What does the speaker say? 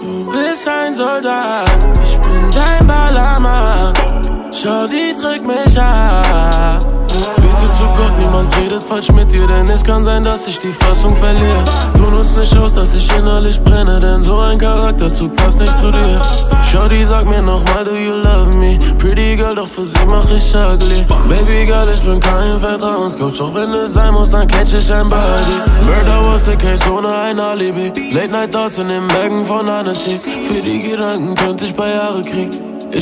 Du bist ein Soldat, ich bin dein Ballermann. Shorty, drück mich an. Bitte zu Gott, niemand redet falsch mit dir, denn es kann sein, dass ich die Fassung verliere. Du nutzt nicht aus, dass ich innerlich brenne, denn so ein Charakterzug passt nicht zu dir. Shorty, sag mir nochmal, do you love me? Pretty girl, doch für sie mach ich ugly. Baby girl, ich bin kein Vertrauenscoach, auch wenn es sein muss, dann catch ich ein Body. Murder was the case, ohne ein Alibi. Late night Thoughts in den Bergen von Annecy. Für die Gedanken könnte ich bei Jahre kriegen.